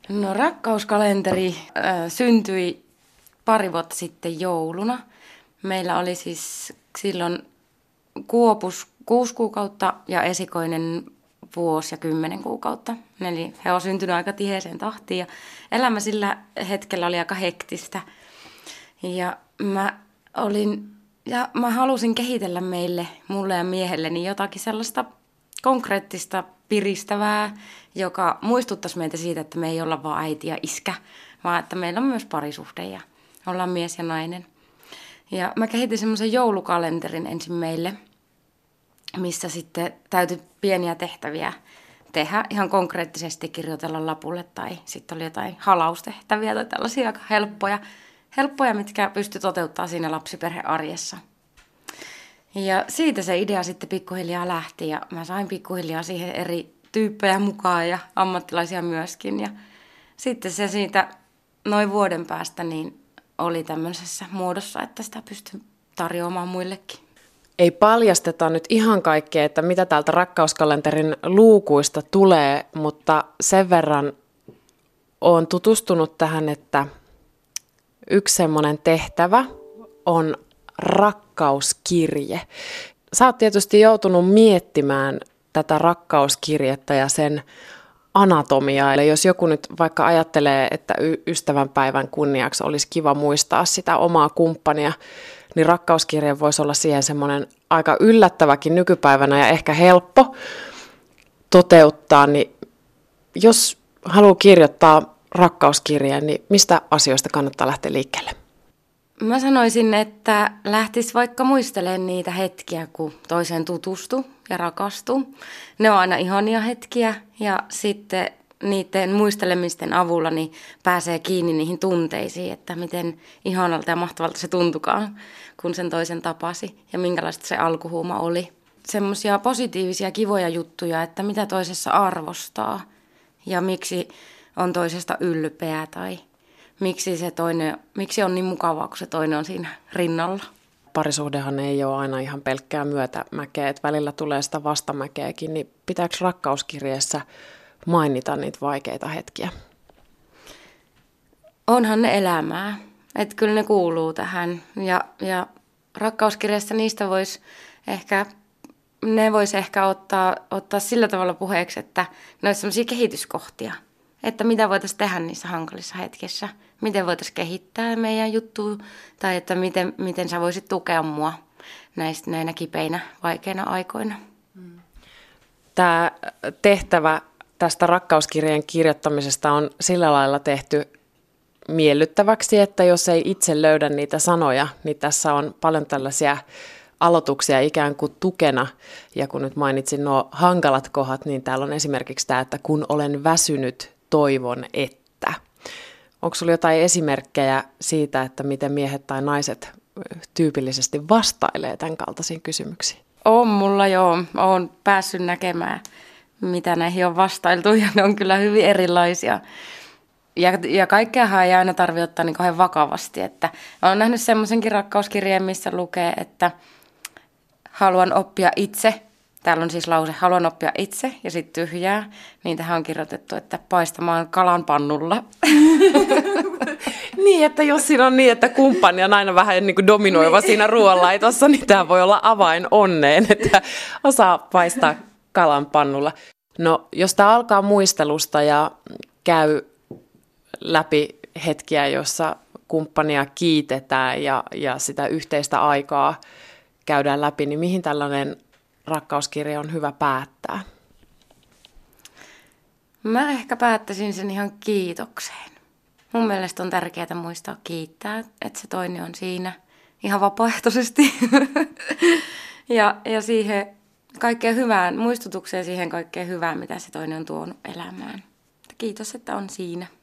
No rakkauskalenteri syntyi pari vuotta sitten jouluna. Meillä oli siis silloin Kuopus 6 kuukautta ja esikoinen vuosi ja 10 kuukautta. Eli he on syntynyt aika tiheeseen tahtiin ja elämä sillä hetkellä oli aika hektistä. Ja mä halusin kehitellä mulle ja miehelleni jotakin sellaista konkreettista, piristävää, joka muistuttaisi meitä siitä, että me ei olla vaan äiti ja iskä, vaan että meillä on myös parisuhde ja ollaan mies ja nainen. Ja mä kehitin semmoisen joulukalenterin ensin meille, missä sitten täytyi pieniä tehtäviä tehdä, ihan konkreettisesti kirjoitella lapulle tai sitten oli jotain halaustehtäviä tai tällaisia aika helppoja, mitkä pystyi toteuttamaan siinä lapsiperhearjessa. Ja siitä se idea sitten pikkuhiljaa lähti ja mä sain pikkuhiljaa siihen eri tyyppejä mukaan ja ammattilaisia myöskin. Ja sitten se siitä noin vuoden päästä niin oli tämmöisessä muodossa, että sitä pystyi tarjoamaan muillekin. Ei paljasteta nyt ihan kaikkea, että mitä täältä rakkauskalenterin luukuista tulee, mutta sen verran olen tutustunut tähän, että yksi semmoinen tehtävä on rakkauskirje. Sä oot tietysti joutunut miettimään tätä rakkauskirjettä ja sen anatomiaa. Eli jos joku nyt vaikka ajattelee, että ystävänpäivän kunniaksi olisi kiva muistaa sitä omaa kumppania, niin rakkauskirje voisi olla siihen semmoinen aika yllättäväkin nykypäivänä ja ehkä helppo toteuttaa. Niin jos haluaa kirjoittaa rakkauskirjeen, niin mistä asioista kannattaa lähteä liikkeelle? Mä sanoisin, että lähtisi vaikka muistelemaan niitä hetkiä, kun toiseen tutustui ja rakastui. Ne on aina ihania hetkiä ja sitten niiden muistelemisten avulla niin pääsee kiinni niihin tunteisiin, että miten ihanalta ja mahtavalta se tuntukaan, kun sen toisen tapasi ja minkälaista se alkuhuuma oli. Semmoisia positiivisia, kivoja juttuja, että mitä toisessa arvostaa ja miksi on toisesta ylpeä tai miksi on niin mukavaa, kun se toinen on siinä rinnalla. Parisuhdehan ei ole aina ihan pelkkää myötämäkeä, että välillä tulee sitä vastamäkeäkin, niin pitääkö rakkauskirjeessä mainita niitä vaikeita hetkiä? Onhan ne elämää, että kyllä ne kuuluu tähän ja rakkauskirjassa niistä voisi ehkä ottaa sillä tavalla puheeksi, että ne olisi sellaisia kehityskohtia. Että mitä voitaisiin tehdä niissä hankalissa hetkissä, miten voitaisiin kehittää meidän juttua, tai että miten sä voisit tukea mua näinä kipeinä, vaikeina aikoina. Tämä tehtävä tästä rakkauskirjeen kirjoittamisesta on sillä lailla tehty miellyttäväksi, että jos ei itse löydä niitä sanoja, niin tässä on paljon tällaisia aloituksia ikään kuin tukena. Ja kun nyt mainitsin nuo hankalat kohdat, niin täällä on esimerkiksi tämä, että kun olen väsynyt, toivon, että. Onko sinulla jotain esimerkkejä siitä, että miten miehet tai naiset tyypillisesti vastailee tämän kaltaisiin kysymyksiin? On mulla joo. Olen päässyt näkemään, mitä näihin on vastailtu ja ne on kyllä hyvin erilaisia. Ja kaikkeahan ei aina tarvitse ottaa niin kauhean vakavasti. Että olen nähnyt semmoisenkin rakkauskirjeen, missä lukee, että haluan oppia itse. Täällä on siis lause, haluan oppia itse ja sitten tyhjää. Niin tähän on kirjoitettu, että paistamaan kalan pannulla. Niin, että jos siinä on niin, että kumppani on aina vähän niin kuin dominoiva siinä ruoanlaitossa, niin tämä voi olla avain onneen, että osaa paistaa kalan pannulla. No, jos tämä alkaa muistelusta ja käy läpi hetkiä, jossa kumppania kiitetään ja sitä yhteistä aikaa käydään läpi, niin mihin tällainen rakkauskirja on hyvä päättää? Mä ehkä päättäisin sen ihan kiitokseen. Mun mielestä on tärkeää muistaa kiittää, että se toinen on siinä ihan vapaaehtoisesti. ja siihen kaikkeen hyvään, muistutukseen siihen kaikkeen hyvään, mitä se toinen on tuonut elämään. Kiitos, että on siinä.